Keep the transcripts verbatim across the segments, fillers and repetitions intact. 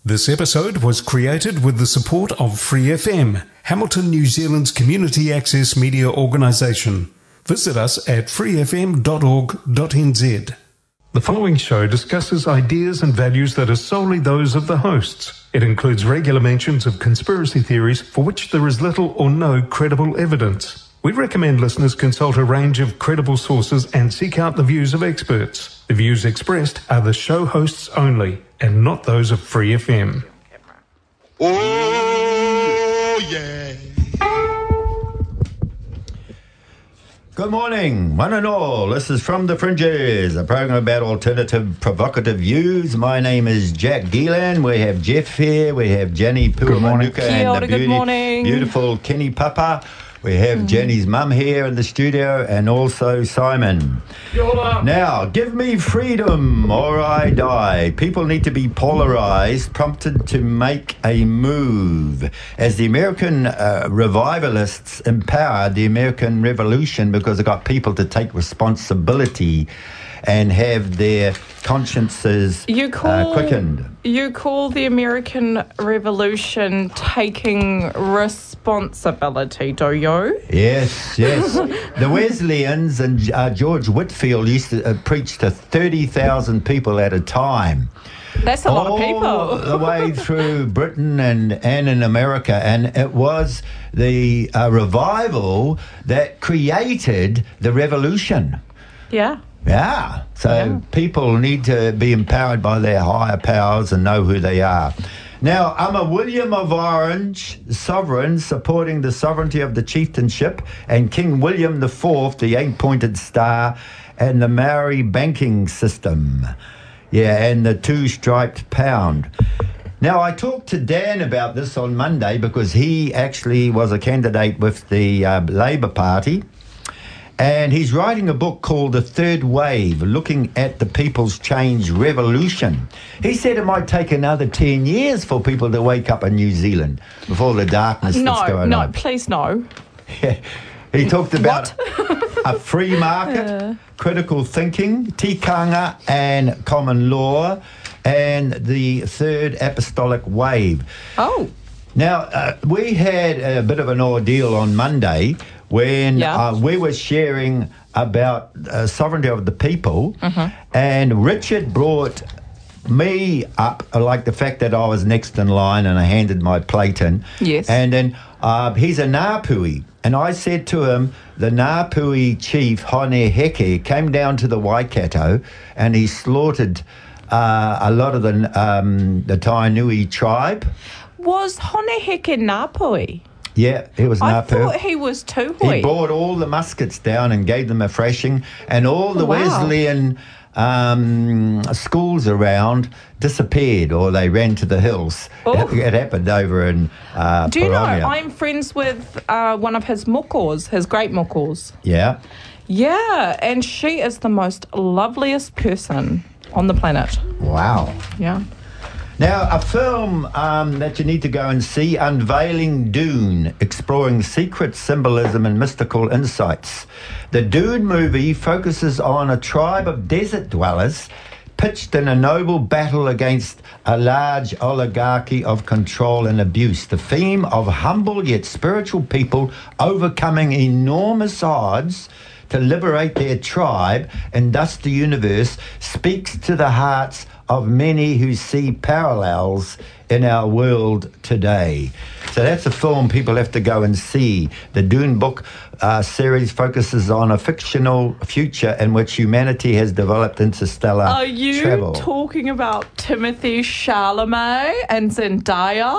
This episode was created with the support of Free F M, Hamilton, New Zealand's community access media organisation. Visit us at free f m dot org dot n z. The following show discusses ideas and values that are solely those of the hosts. It includes regular mentions of conspiracy theories for which there is little or no credible evidence. We recommend listeners consult a range of credible sources and seek out the views of experts. The views expressed are the show hosts only, and not those of Free F M. Oh, yeah. Good morning, one and all. This is From the Fringes, a program about alternative, provocative views. My name is Jack Gielan. We have Jeff here. We have Jenny Puamanuka and the beauty, beautiful Kenny Papa. We have mm. Jenny's mum here in the studio, and also Simon. Now, give me freedom or I die. People need to be polarised, prompted to make a move. As the American uh, revivalists empowered the American Revolution because they got people to take responsibility and have their consciences you call, uh, quickened. You call the American Revolution taking responsibility, do you? Yes, yes. The Wesleyans and uh, George Whitefield used to uh, preach to thirty thousand people at a time. That's a lot of people. All the way through Britain and, and in America. And it was the uh, revival that created the revolution. Yeah. Yeah, so yeah. people need to be empowered by their higher powers and know who they are. Now, I'm a William of Orange sovereign supporting the sovereignty of the chieftainship and King William the Fourth, the eight-pointed star, and the Maori banking system. Yeah, and the two-striped pound. Now, I talked to Dan about this on Monday because he actually was a candidate with the uh, Labour Party. And he's writing a book called The Third Wave, looking at the People's Change Revolution. He said it might take another ten years for people to wake up in New Zealand before the darkness no, that's going no, on. No, please no. He talked about a free market, uh. critical thinking, tikanga and common law, and the third apostolic wave. Oh. Now, uh, we had a bit of an ordeal on Monday when yeah. uh, we were sharing about uh, sovereignty of the people, mm-hmm. and Richard brought me up, uh, like the fact that I was next in line and I handed my plate in. Yes. And then uh, he's a Ngāpuhi, and I said to him, the Ngāpuhi chief, Hone Heke, came down to the Waikato and he slaughtered uh, a lot of the, um, the Tainui tribe. Was Hone Heke Ngāpuhi? Yeah, he was I Ngāpuhi. thought he was Tuhui. He brought all the muskets down and gave them a thrashing, and all the oh, wow. Wesleyan um, schools around disappeared, or they ran to the hills. Oh. It, it happened over in uh, Do you Parongia. know, I'm friends with uh, one of his mokos, his great mokos. Yeah. Yeah, and she is the most loveliest person on the planet. Wow. Yeah. Now, a film um, that you need to go and see, Unveiling Dune, exploring secret symbolism and mystical insights. The Dune movie focuses on a tribe of desert dwellers pitched in a noble battle against a large oligarchy of control and abuse. The theme of humble yet spiritual people overcoming enormous odds to liberate their tribe and thus the universe speaks to the hearts of many who see parallels in our world today. So that's a film people have to go and see. The Dune book uh, series focuses on a fictional future in which humanity has developed interstellar Are you travel. talking about Timothy Chalamet and Zendaya?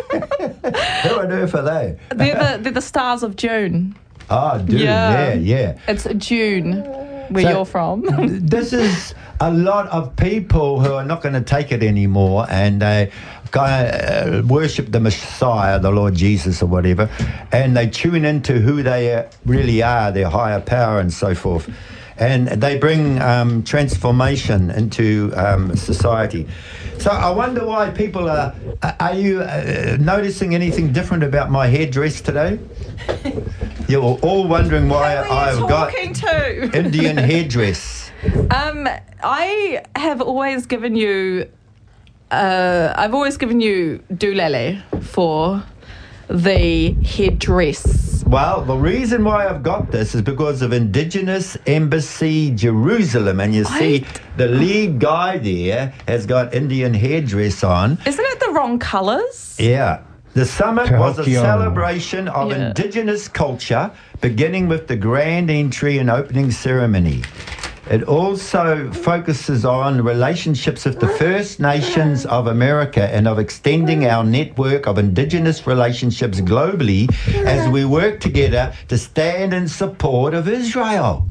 Who on earth are they? They're the, they're the stars of June. Oh, Dune, yeah, yeah. yeah. It's June, where so, you're from. This is a lot of people who are not going to take it anymore, and they kind of uh, worship the Messiah, the Lord Jesus or whatever, and they tune into who they really are, their higher power and so forth. And they bring um, transformation into um, society. So I wonder why people are... Are you uh, noticing anything different about my headdress today? You're all wondering why I've got to? Indian headdress. Um, I have always given you uh, I've always given you doolele for the headdress. Well, the reason why I've got this is because of Indigenous Embassy Jerusalem. And you see, I... the lead guy there has got Indian headdress on. Isn't it the wrong colours? Yeah. The summit was a Tokyo. celebration of Yeah. Indigenous culture, beginning with the grand entry and opening ceremony. It also focuses on relationships with the First Nations of America and of extending our network of Indigenous relationships globally as we work together to stand in support of Israel.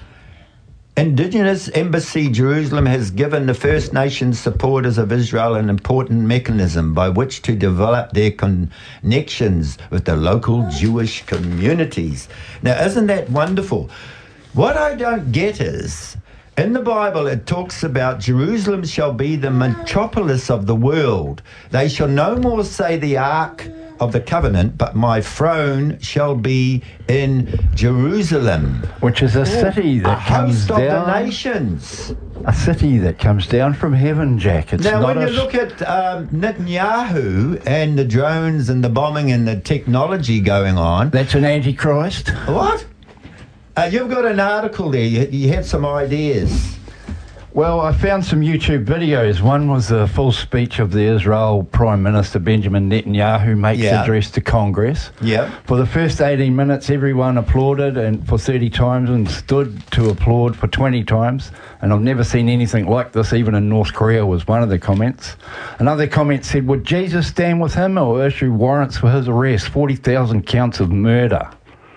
Indigenous Embassy Jerusalem has given the First Nations supporters of Israel an important mechanism by which to develop their connections with the local Jewish communities. Now, isn't that wonderful? What I don't get is, in the Bible it talks about Jerusalem shall be the metropolis of the world. They shall no more say the Ark of the Covenant, but my throne shall be in Jerusalem. Which is a city A that comes host of the down. nations. A city that comes down from heaven, Jack. It's Now, not when a you look at um, Netanyahu and the drones and the bombing and the technology going on, That's an antichrist. what? Uh, you've got an article there. You, you had some ideas. Well, I found some YouTube videos. One was the full speech of the Israel Prime Minister Benjamin Netanyahu makes Yeah. address to Congress. Yeah. For the first eighteen minutes, everyone applauded and for thirty times and stood to applaud for twenty times. And I've never seen anything like this, even in North Korea, was one of the comments. Another comment said, would Jesus stand with him or issue warrants for his arrest? forty thousand counts of murder.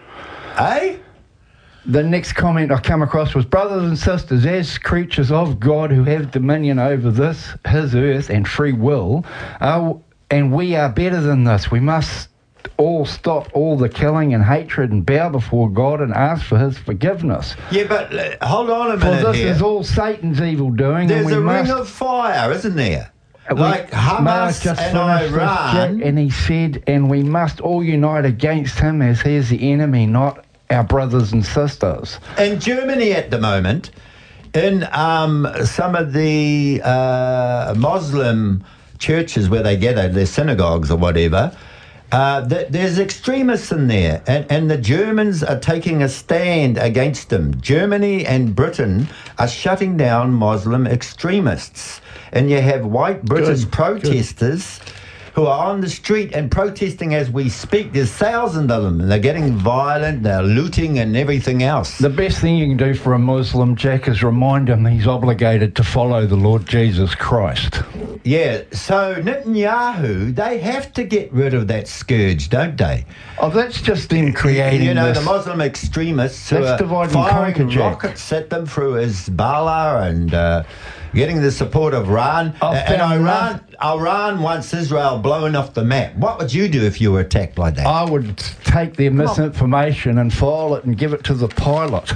Eh? The next comment I come across was, brothers and sisters, as creatures of God who have dominion over this, his earth and free will, uh, and we are better than this. We must all stop all the killing and hatred and bow before God and ask for his forgiveness. Yeah, but uh, hold on a For minute this here. is all Satan's evil doing. There's and we a must, ring of fire, isn't there? we- Like May I Hamas just and finish this, Iran. Jack? And he said, and we must all unite against him as he is the enemy, not our brothers and sisters. In Germany at the moment, in um, some of the uh, Muslim churches where they gather, their synagogues or whatever, uh, th- there's extremists in there, and, and the Germans are taking a stand against them. Germany and Britain are shutting down Muslim extremists, and you have white British Good, protesters who are on the street and protesting as we speak. There's thousands of them, and they're getting violent, they're looting and everything else. The best thing you can do for a Muslim, Jack, is remind him he's obligated to follow the Lord Jesus Christ. Yeah, so Netanyahu, they have to get rid of that scourge, don't they? Oh, that's just them creating You know, this. the Muslim extremists who That's are divide and firing conquer, Jack. rockets at them through Hezbollah and uh, getting the support of Iran. I've and found Iran, Iran wants Israel blown off the map. What would you do if you were attacked like that? I would take their misinformation and file it and give it to the pilot.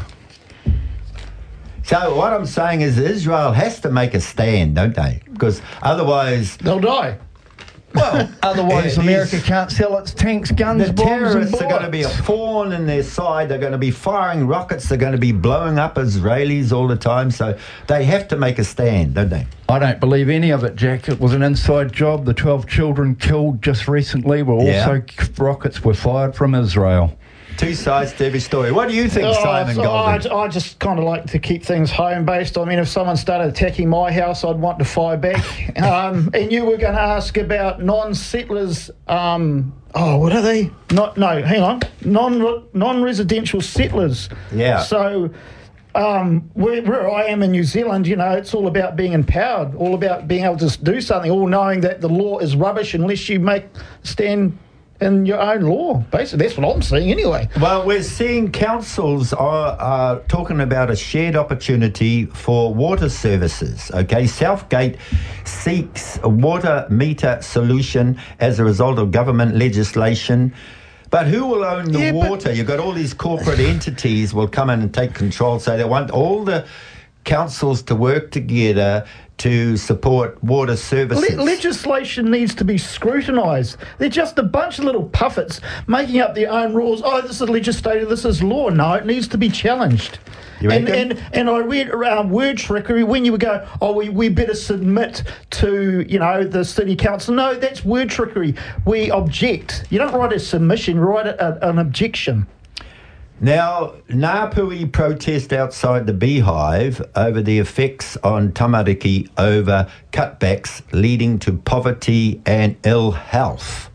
So what I'm saying is Israel has to make a stand, don't they? Because otherwise... They'll die. Well, Otherwise, uh, America these- can't sell its tanks, guns, The bombs, and terrorists are going to be a bullets. thorn in their side. They're going to be firing rockets. They're going to be blowing up Israelis all the time. So they have to make a stand, don't they? I don't believe any of it, Jack. It was an inside job. The twelve children killed just recently were also Yeah. rockets were fired from Israel. Two sides to every story. What do you think, Oh, Simon so Golden? I, I just kind of like to keep things home based. I mean, if someone started attacking my house, I'd want to fire back. um, and you were going to ask about non-settlers. Um, oh, what are they? Not no. Hang on. Non non-residential settlers. Yeah. So. Um, where, where I am in New Zealand, you know, it's all about being empowered, all about being able to do something, all knowing that the law is rubbish unless you make stand in your own law. Basically, that's what I'm seeing anyway. Well, we're seeing councils are, are talking about a shared opportunity for water services. Okay, Southgate seeks a water meter solution as a result of government legislation. But who will own the Yeah, but- water? You've got all these corporate entities will come in and take control. So they want all the councils to work together to support water services. Le- legislation needs to be scrutinised. They're just a bunch of little puffets making up their own rules. Oh, this is legislative, this is law. No, it needs to be challenged. You and, reckon? and and I read around word trickery when you would go, oh, we, we better submit to, you know, the city council. No, that's word trickery. We object. You don't write a submission, write a, a, an objection. Now, Ngāpuhi protest outside the Beehive over the effects on tamariki over cutbacks leading to poverty and ill health.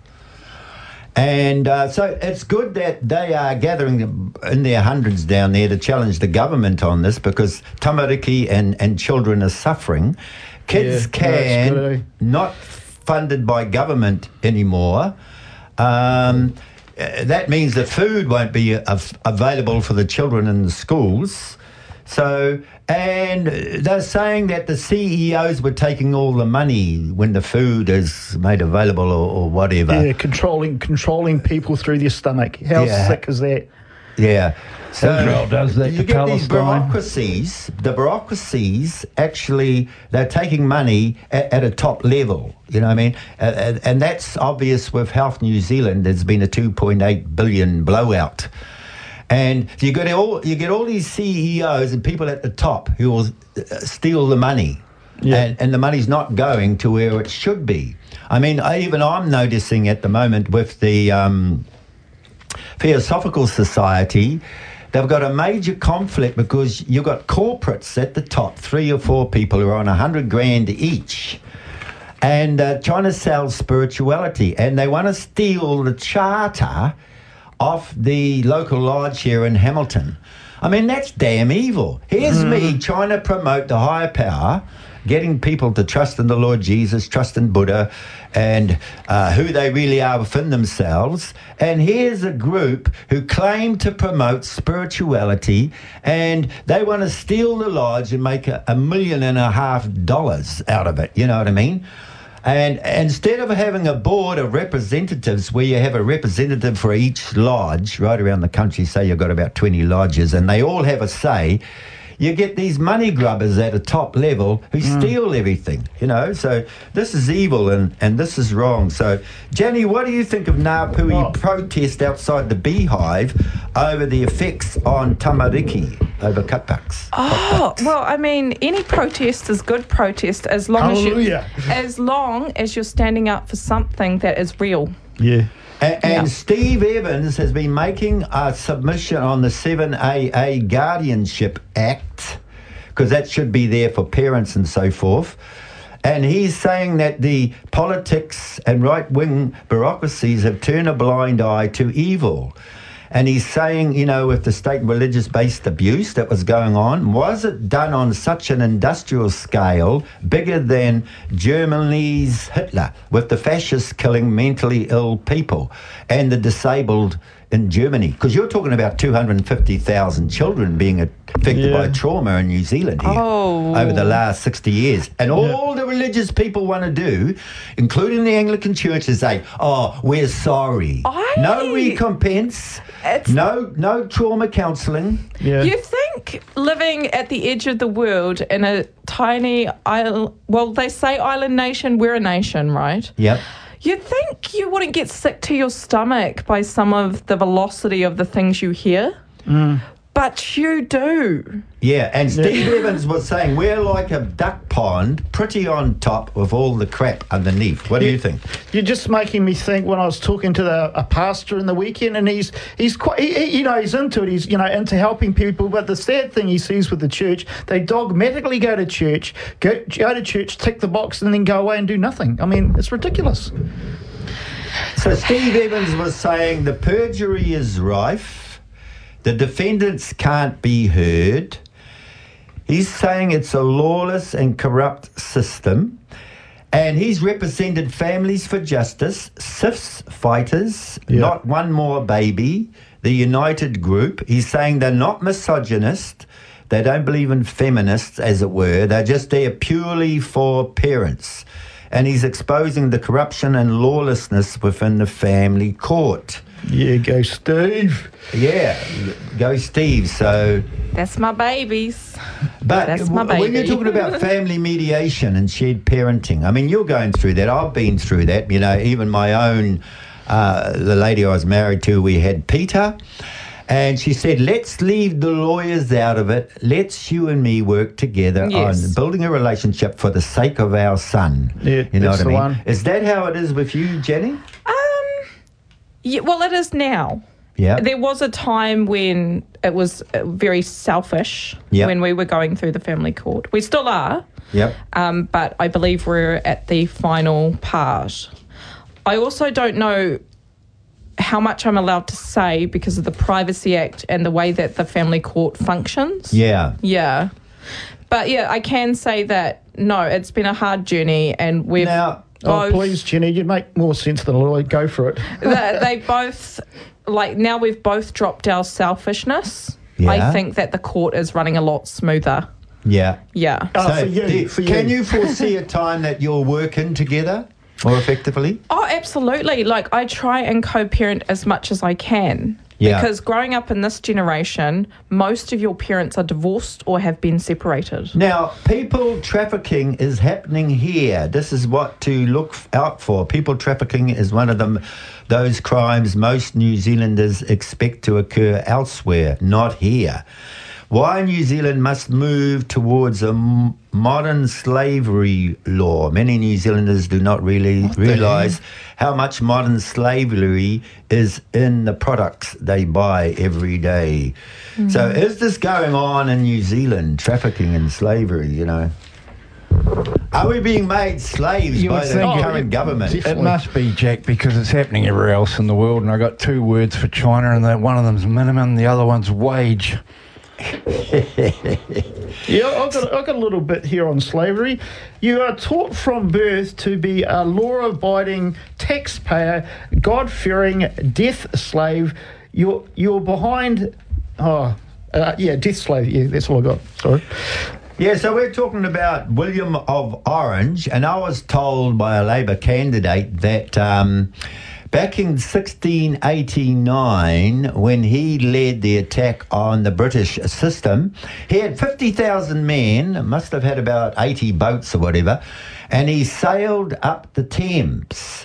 And uh, so it's good that they are gathering in their hundreds down there to challenge the government on this, because tamariki and, and children are suffering. Kids Yeah, can, that's good, eh? not funded by government anymore. Um, uh, that means that food won't be av- available for the children in the schools. So, and they're saying that the C E Os were taking all the money when the food is made available or, or whatever. Yeah, controlling controlling people through their stomach. How Yeah. sick is that? Yeah. So Israel does that you to get these Palestine. bureaucracies, the bureaucracies actually, they're taking money at, at a top level, you know what I mean? Uh, and, and that's obvious with Health New Zealand. There's been a two point eight billion blowout. And you get all you get all these C E Os and people at the top who will uh, steal the money, Yeah. and, and the money's not going to where it should be. I mean, I, even I'm noticing at the moment with the um, Theosophical Society, they've got a major conflict because you've got corporates at the top, three or four people who are on a hundred grand each, and uh, trying to sell spirituality, and they want to steal the charter off the local lodge here in Hamilton. I mean, that's damn evil. Here's me trying to promote the higher power, getting people to trust in the Lord Jesus, trust in Buddha, and uh, who they really are within themselves. And here's a group who claim to promote spirituality, and they want to steal the lodge and make a, a million and a half dollars out of it. You know what I mean? And instead of having a board of representatives where you have a representative for each lodge right around the country, say you've got about twenty lodges, and they all have a say, you get these money grubbers at a top level who Mm. steal everything, you know. So this is evil and, and this is wrong. So, Jenny, what do you think of Ngāpuhi Oh. protest outside the Beehive over the effects on tamariki over cutbacks? Oh, well, I mean, any protest is good protest as long Hallelujah. as you, as long as you're standing up for something that is real. Yeah. And, and Yeah. Steve Evans has been making a submission on the seven A A Guardianship Act, because that should be there for parents and so forth. And he's saying that the politics and right-wing bureaucracies have turned a blind eye to evil. And he's saying, you know, with the state religious-based abuse that was going on, was it done on such an industrial scale, bigger than Germany's Hitler, with the fascists killing mentally ill people and the disabled in Germany? Because you're talking about two hundred fifty thousand children being affected Yeah. by trauma in New Zealand here Oh. over the last sixty years. And all the religious people want to do, including the Anglican Church, is say, oh, we're sorry. I- No recompense. It's- No, no trauma counselling. Yeah. You think living at the edge of the world in a tiny island, well, they say island nation, we're a nation, right? Yep. You'd think you wouldn't get sick to your stomach by some of the velocity of the things you hear, but you do. Yeah, and Steve Evans was saying we're like a duck pond, pretty on top with all the crap underneath. What do you think? You're just making me think when I was talking to the, a pastor in the weekend, and he's he's quite he, he- you know he's into it. He's you know into helping people. But the sad thing he sees with the church, they dogmatically go to church, go go to church, tick the box, and then go away and do nothing. I mean, it's ridiculous. So Steve Evans was saying the perjury is rife, the defendants can't be heard. He's saying it's a lawless and corrupt system, and he's represented Families for Justice, S I F's fighters, Yeah. Not One More Baby, the United Group. He's saying they're not misogynist, they don't believe in feminists, as it were, they're just there purely for parents. And he's exposing the corruption and lawlessness within the family court. Yeah, go Steve. Yeah, go Steve. So, That's my babies. but That's my w- when you're baby. talking about family mediation and shared parenting, I mean, you're going through that. I've been through that. You know, even my own, uh, the lady I was married to, we had Peter, And she said, let's leave the lawyers out of it. Let's you and me work together Yes. on building a relationship for the sake of our son. Yeah, you know that's what I the mean? one. Is that how it is with you, Jenny? Um, yeah, well, it is now. Yeah. There was a time when it was uh, very selfish Yep. when we were going through the family court. We still are, Yep. um, but I believe we're at the final part. I also don't know how much I'm allowed to say because of the Privacy Act and the way that the family court functions. Yeah. Yeah. But yeah, I can say that, no, it's been a hard journey and we've Now, Oh, both... please, Jenny, you'd make more sense than a lawyer. Go for it. they, they both, like, now we've both dropped our selfishness. Yeah. I think that the court is running a lot smoother. Yeah. Yeah. Oh, So for you, do- for can you. you foresee a time that you'll work in together more effectively? Oh, absolutely. Like, I try and co-parent as much as I can. Yeah. Because growing up in this generation, most of your parents are divorced or have been separated. Now, people trafficking is happening here. This is what to look f- out for. People trafficking is one of them, those crimes most New Zealanders expect to occur elsewhere, not here. Why New Zealand must move towards a m- modern slavery law. Many New Zealanders do not really realise how much modern slavery is in the products they buy every day. Mm. So is this going on in New Zealand, trafficking and slavery, you know? Are we being made slaves You by would the think it- current government? It must be, Jack, because it's happening everywhere else in the world. And I got two words for China, and that one of them's minimum, the other one's wage. Yeah, I've got, I've got a little bit here on slavery. You are taught from birth to be a law-abiding, taxpayer, God-fearing death slave. You're, you're behind... Oh, uh, yeah, death slave. Yeah, that's all I got. Sorry. Yeah, so we're talking about William of Orange, and I was told by a Labour candidate that um, back in sixteen eighty-nine, when he led the attack on the British system, he had fifty thousand men, must have had about eighty boats or whatever, and he sailed up the Thames.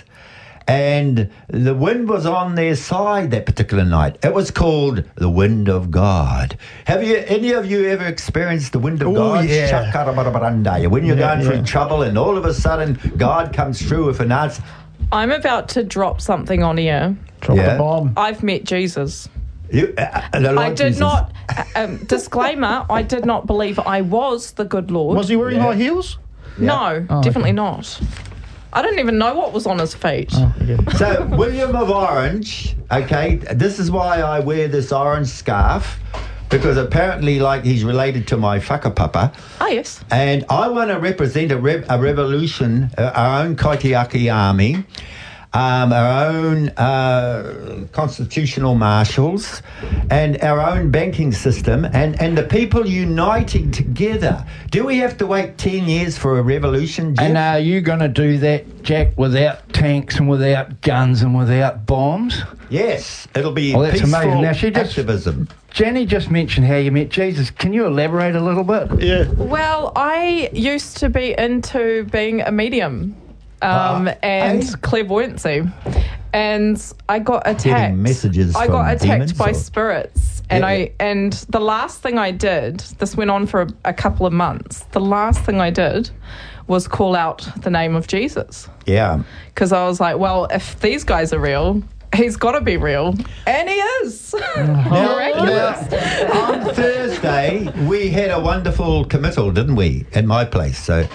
And the wind was on their side that particular night. It was called the wind of God. Have you, any of you ever experienced the wind of Oh, God? yeah. Shakarabarabandaya. When you're Yeah, going yeah. through trouble and all of a sudden God comes through with an answer. I'm about to drop something on here. Drop Yeah. the bomb. I've met Jesus. You, uh, the Lord I did Jesus. not, um, disclaimer, I did not believe I was the good Lord. Was he wearing Yeah. high heels? No, Oh, definitely not. I don't even know what was on his feet. Oh, yeah. So, William of Orange, okay, this is why I wear this orange scarf, because apparently, like, he's related to my whakapapa. Oh, yes. And I want to represent a, rev- a revolution, uh, our own Kaitiaki army, um, our own uh, constitutional marshals, and our own banking system, and, and the people uniting together. Do we have to wait ten years for a revolution, Jeff? And are you going to do that, Jack, without tanks and without guns and without bombs? Yes, it'll be Oh, that's peaceful amazing. Now, she just- activism. Jenny just mentioned how you met Jesus. Can you elaborate a little bit? Yeah. Well, I used to be into being a medium um, Ah, and eh? clairvoyancy. And I got attacked. messages I from got attacked demons, by or- spirits. And Yeah. I and the last thing I did, this went on for a, a couple of months. The last thing I did was call out the name of Jesus. Yeah. Because I was like, well, if these guys are real, he's got to be real. And he is. Miraculous. Now, on Thursday, we had a wonderful committal, didn't we, in my place? So,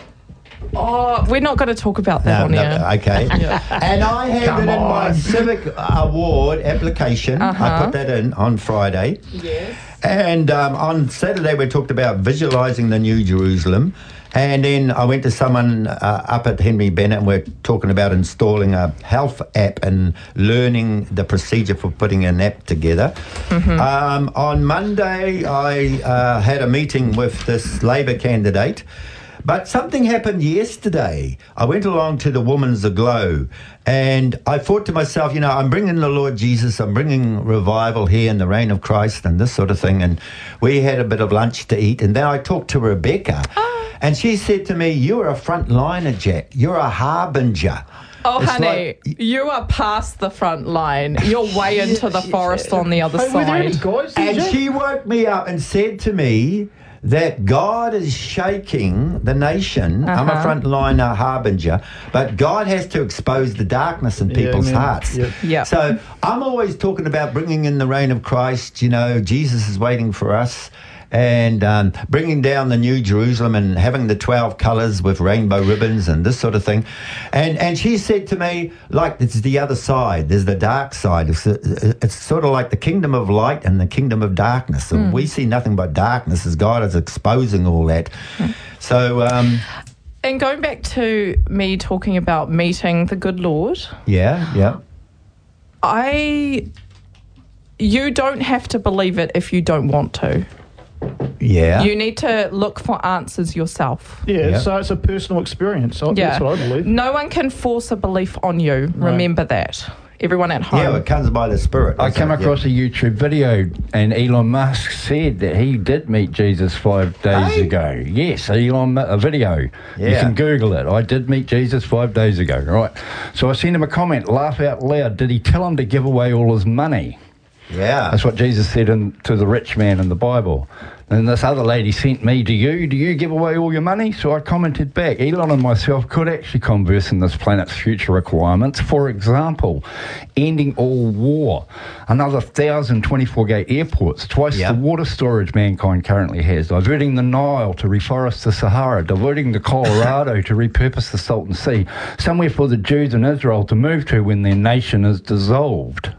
Oh, we're not going to talk about that no, on no, here. okay. And I handed in my civic award application. I Uh-huh. put that in on Friday. Yes. And um, on Saturday, we talked about visualising the New Jerusalem. And then I went to someone uh, up at Henry Bennett, and we're talking about installing a health app and learning the procedure for putting an app together. Mm-hmm. Um, on Monday, I uh, had a meeting with this Labour candidate. But something happened yesterday. I went along to the Woman's Aglow, and I thought to myself, you know, I'm bringing the Lord Jesus, I'm bringing revival here in the reign of Christ and this sort of thing. And we had a bit of lunch to eat, and then I talked to Rebecca, and she said to me, you're a frontliner, Jack. You're a harbinger. Oh, It's honey, like- you are past the front line. You're way into the forest on the other Hey, were there any side. guys there, And Jack? she woke me up and said to me that God is shaking the nation. I'm a Uh-huh. frontliner harbinger, but God has to expose the darkness in people's amen. hearts. Yep. Yep. So I'm always talking about bringing in the reign of Christ. You know, Jesus is waiting for us. And um, bringing down the New Jerusalem and having the twelve colours with rainbow ribbons and this sort of thing. And and she said to me, like, it's the other side. There's the dark side. It's, it's sort of like the kingdom of light and the kingdom of darkness. And we see nothing but darkness as God is exposing all that. So, um, And going back to me talking about meeting the good Lord, yeah, yeah. I. You don't have to believe it if you don't want to. Yeah. You need to look for answers yourself. Yeah, Yeah. so it's a personal experience. I- Yeah. That's what I believe. No one can force a belief on you. Remember that. Everyone at home. yeah, it comes by the Spirit. I doesn't came it? across a YouTube video, and Elon Musk said that he did meet Jesus five days Hey? ago. Yes, Elon, a video. You Yeah. can Google it. I did meet Jesus five days ago. Right. So I sent him a comment. Laugh out loud. Did he tell him to give away all his money? Yeah. That's what Jesus said in, to the rich man in the Bible. And this other lady sent me, do you, do you give away all your money? So I commented back, Elon and myself could actually converse in this planet's future requirements. For example, ending all war, another one thousand twenty-four gate airports, twice Yep. the water storage mankind currently has, diverting the Nile to reforest the Sahara, diverting the Colorado to repurpose the Salton Sea, somewhere for the Jews in Israel to move to when their nation is dissolved.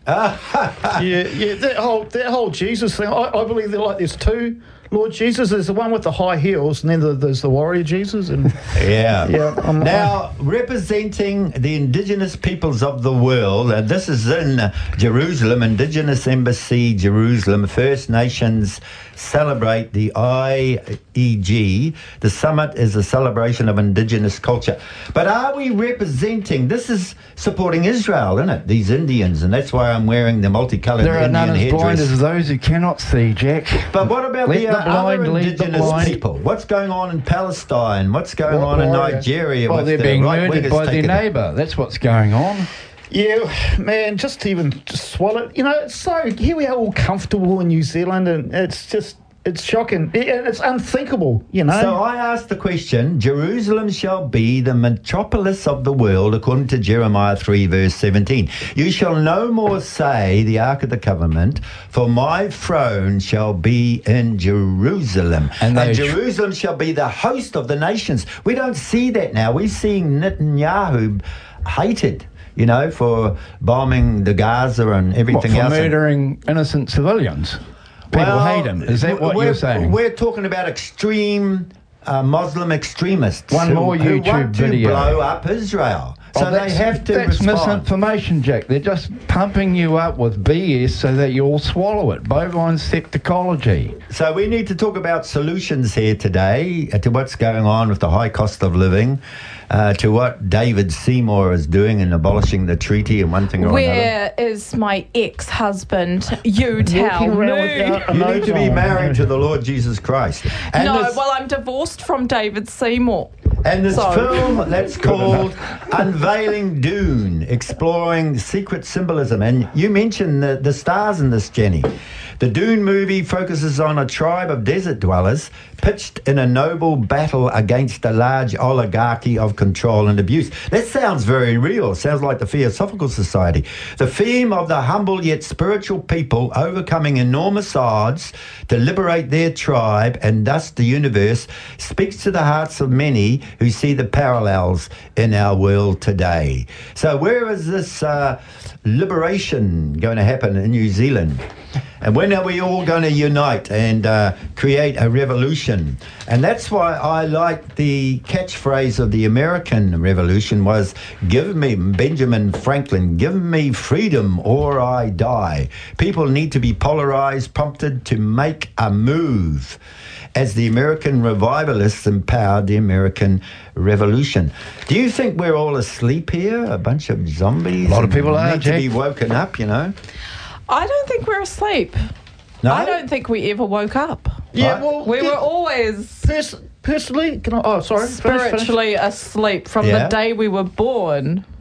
yeah, yeah. That whole that whole Jesus thing. I, I believe that like there's two Lord Jesus. There's the one with the high heels, and then the, there's the warrior Jesus. And Yeah. Yeah, um, now, representing the indigenous peoples of the world, uh, this is in uh, Jerusalem, Indigenous Embassy, Jerusalem. First Nations celebrate the I E G. The summit is a celebration of indigenous culture. But are we representing, this is supporting Israel, isn't it? These Indians, and that's why I'm wearing the multicolored There are Indian none as blind headdress. as those who cannot see, Jack. But what about Let the, the uh, blind other lead the indigenous blind. people? What's going on in Palestine? What's going What on in warrior? Nigeria? Well, with they're the being right murdered wingers by their taking- neighbour. That's what's going on. yeah, man, just to even just swallow. You know, it's so here we are all comfortable in New Zealand, and it's just it's shocking. It, it's unthinkable. You know. So I asked the question, Jerusalem shall be the metropolis of the world, according to Jeremiah three, verse seventeen. You shall no more say, the Ark of the Covenant, for my throne shall be in Jerusalem. And And, they- Jerusalem shall be the host of the nations. We don't see that now. We're seeing Netanyahu hated, you know, for bombing the Gaza and What, everything for else. murdering innocent civilians? People Well, hate him. Is that what we're- you're saying? We're talking about extreme uh, Muslim extremists. One who, more who YouTube want to video. blow up Israel. Oh, So they that's- have to That's respond. misinformation, Jack. They're just pumping you up with B S so that you'll swallow it. Bovine septicology. So we need to talk about solutions here today uh, to what's going on with the high cost of living, uh, to what David Seymour is doing in abolishing the treaty and one thing or another. Where is my ex-husband? You tell Walking around me. without a You nose need to be on. married to the Lord Jesus Christ. And No, this- well, I'm divorced from David Seymour. And this So- film that's called Unveiling Dune, exploring secret symbolism. And you mentioned the, the stars in this, Jenny. The Dune movie focuses on a tribe of desert dwellers pitched in a noble battle against a large oligarchy of control and abuse. That sounds very real. Sounds like the Theosophical Society. The theme of the humble yet spiritual people overcoming enormous odds to liberate their tribe and thus the universe speaks to the hearts of many who see the parallels in our world today. So where is this uh, liberation going to happen in New Zealand? And when are we all going to unite and uh, create a revolution? And that's why I like the catchphrase of the American Revolution was, give me, Benjamin Franklin, give me freedom or I die. People need to be polarized, prompted to make a move, as the American revivalists empowered the American Revolution. Do you think we're all asleep here? A bunch of zombies? A lot of and people are, need to Jack. be woken up, you know? I don't think we're asleep. No? I don't think we ever woke up. Yeah, Right. well, We yeah, were always pers- personally, can I? Oh, sorry. finish, finish. spiritually asleep from Yeah. the day we were born.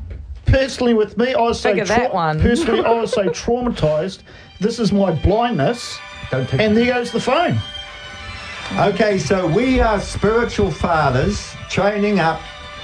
personally with me, I was so Figure that one. personally, I was so traumatized. This is my blindness, Don't take and there goes the phone. Okay, so we are spiritual fathers training up.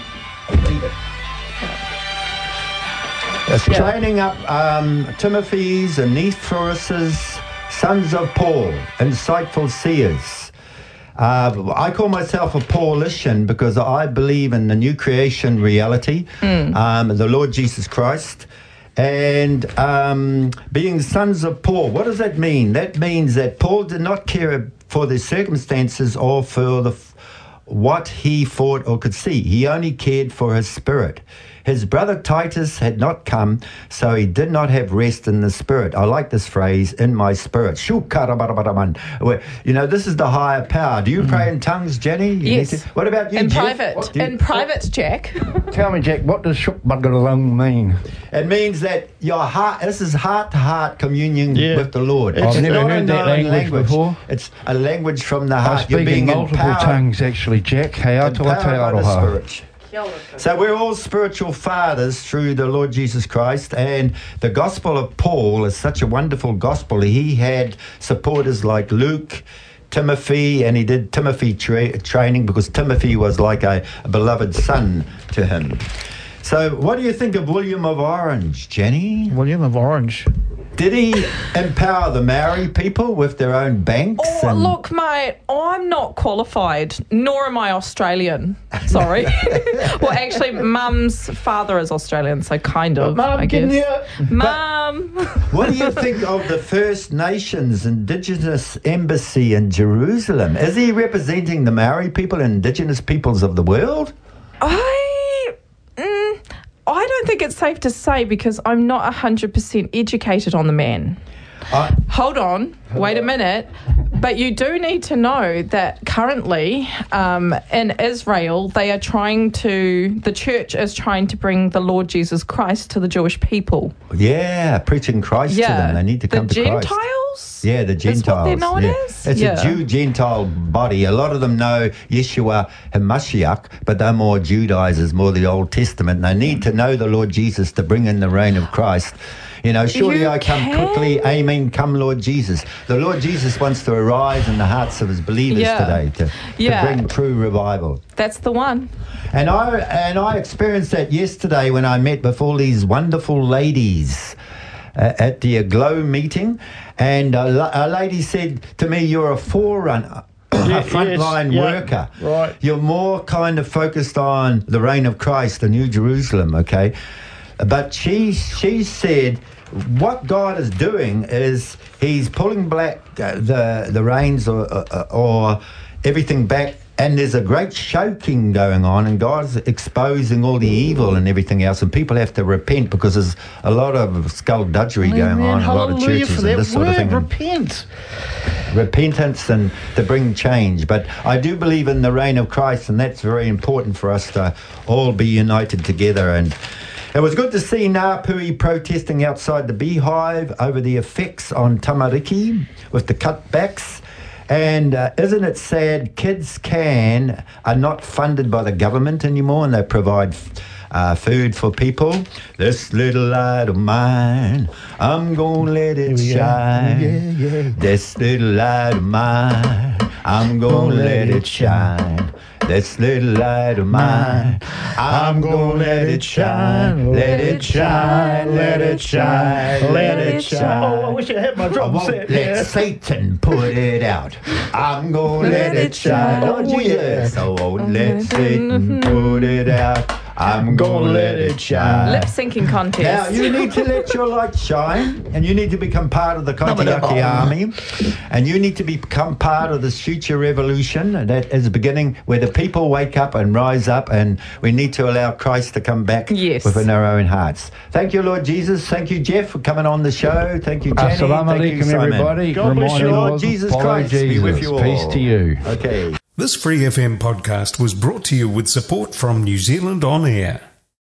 That's Yeah. training up um, Timothy's and Ephraim's, sons of Paul, insightful seers. Uh, I call myself a Paulician because I believe in the new creation reality, Mm. um, the Lord Jesus Christ. And um, being sons of Paul, what does that mean? That means that Paul did not care for the circumstances or for the what he thought or could see. He only cared for his spirit. His brother Titus had not come, so he did not have rest in the spirit. I like this phrase, in my spirit. Shukarabaraman. You know, this is the higher power. Do you pray in tongues, Jenny? You Yes. need to- What about you, In Jeff? private. What do you- In private, Jack. Tell me, Jack, what does shukbagaralung mean? It means that your heart, this is heart-to-heart communion Yeah. with the Lord. I've It's never not heard a that known language before. It's a language from the I heart. You're speak being in multiple empowered. tongues, actually, Jack. Hey, Empowered by the aroha. Spirit. So we're all spiritual fathers through the Lord Jesus Christ, and the gospel of Paul is such a wonderful gospel. He had supporters like Luke, Timothy, and he did Timothy tra- training because Timothy was like a, a beloved son to him. So what do you think of William of Orange, Jenny? William of Orange. Did he empower the Maori people with their own banks? Oh, and- look, mate, I'm not qualified, nor am I Australian. Sorry. Well, actually, Mum's father is Australian, so kind of, Mum, I can guess. you- Mum! What do you think of the First Nations Indigenous Embassy in Jerusalem? Is he representing the Maori people, indigenous peoples of the world? I... Mm, I don't think it's safe to say because I'm not one hundred percent educated on the man. I, Hold on, wait a minute. But you do need to know that currently um, in Israel, they are trying to, the church is trying to bring the Lord Jesus Christ to the Jewish people. yeah, preaching Christ to them. They need to come the to Christ. Gentiles? Yeah, the Is Gentiles. what they're known yeah. as? It's Yeah. a Jew-Gentile body. A lot of them know Yeshua HaMashiach, but they're more Judaizers, more the Old Testament. They need to know the Lord Jesus to bring in the reign of Christ. You know, surely You I come can. quickly. Amen. Come, Lord Jesus. The Lord Jesus wants to arise in the hearts of his believers Yeah. today to, Yeah. to bring true revival. That's the one. And I and I experienced that yesterday when I met with all these wonderful ladies uh, at the Aglow meeting, and a, la- a lady said to me, "You're a forerunner." Yeah, A frontline yes, yeah, worker. right. You're more kind of focused on the reign of Christ, the New Jerusalem, okay? But she she said, what God is doing is He's pulling back uh, the the reins or, or, or everything back, and there's a great shaking going on, and God's exposing all the evil and everything else, and people have to repent because there's a lot of skullduggery going Amen. on in a lot of Hallelujah churches for and that this sort of word, thing. And repent. repentance and to bring change. But I do believe in the reign of Christ, and that's very important for us to all be united together. And it was good to see Ngāpuhi protesting outside the Beehive over the effects on Tamariki with the cutbacks. And uh, isn't it sad, Kids Can are not funded by the government anymore, and they provide uh, food for people. This little light of mine, I'm gonna let it shine. Yeah, yeah. This little light of mine, I'm gonna let it shine. This little light of mine, I'm gonna let it shine. Let it shine, let it shine, let it shine. Oh, I wish I had my I drum won't set. let Yeah. Satan put it out. I'm gonna let it shine. Oh, Oh, yeah. yes. I won't let Satan put it out. I'm gonna let it shine. Lip syncing Now, contest. you need to let your light shine, and you need to become part of the Kaitiaki army, and you need to become part of this future revolution that is beginning where the people wake up and rise up, and we need to allow Christ to come back Yes. within our own hearts. Thank you, Lord Jesus. Thank you, Jeff, for coming on the show. Thank you, Jenny. Assalamu Thank you, alaikum, Simon. everybody. God bless Reminding you, all Lord of Jesus follow Christ be with Jesus. you all. Peace to you. Okay. This Free F M podcast was brought to you with support from New Zealand On Air.